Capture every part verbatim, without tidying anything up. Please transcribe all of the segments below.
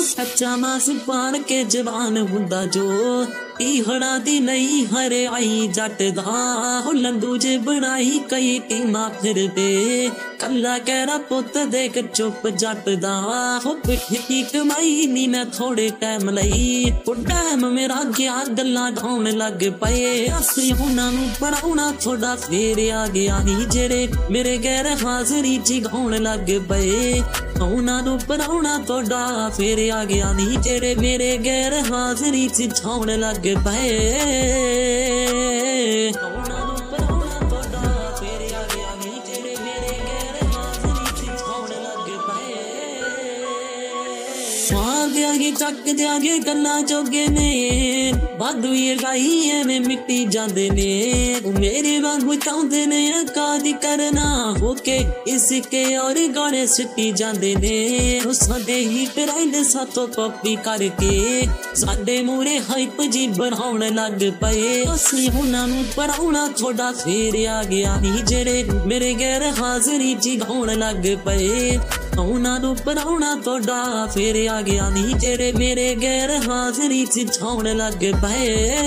कच्चा मास पान के जवान हुंदा जो ईहड़ा दी नहीं हरे आई जट दा हो लंदू जे बनाई कई टीमा फिर दे कल्ला कहरा पुत देख चुप जट दा हो पिठी की कमाई नी मैं थोड़े टाइम लई ओ टाइम मेरा गया गल्ला ढाउण लग पए असी उन्हां नूं पढ़ाउणा थोड़ा फेर आ गया नी जेड़े मेरे गैर हाजरी च गाउण लग पए उन्हां नूं पढ़ाउणा थोड़ा फेर आ गया नी जेड़े मेरे गैर हाजरी च ठाउण लग पए आगे चक जागे गल्ला जोगे ने वाधू ये गाई एवें मिट्टी जांदे ने मेरे वांगू चाहुंदे ने कादी करना होके इसके और गाने सिटी जांदे ने साडे ही ट्रेंड सातों कॉपी करके साडे मूरे हाइप जी बनाउण लग पए असी उन्हां नूं पढ़ाउणा थोड़ा फेर आ गया नी जेड़े मेरे गैर हाजरी च गाउण लग पए उन्हां नूं पढ़ाउणा थोड़ा फेर आ गया नी जेड़े मेरे गैर हाजरी च ठाउण लग पए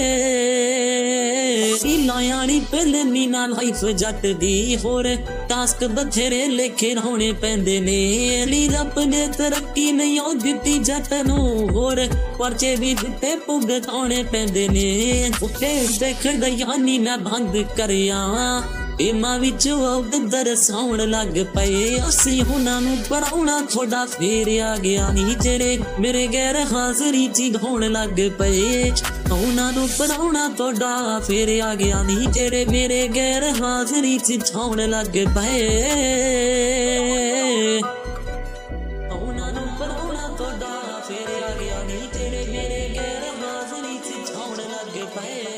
लायानी पहले मीना लाइफ जट दी होर टास्क बथेरे लेखे होने पैंदे ने ली रब ने तरक्की नहीं ओ दित्ती जट नूं होर परचे भी दित्ते भुगताने पैंदे ने उत्ते देख दयानी मैं बंद करिया इमा विच दरसाउण लग पए असी उन्हां नूं पढ़ाउणा थोड़ा फेर आ गया नी जेड़े मेरे गैर हाजरी च गाउण लग पए उन्हां नूं पढ़ाउणा थोड़ा फेर आ गया नी जेड़े मेरे गैर हाजरी च ठाउण लग पए उन्हां नूं पढ़ाउणा थोड़ा फेर आ गया नी जेड़े मेरे गैर हाजरी च ठाउण लग पए।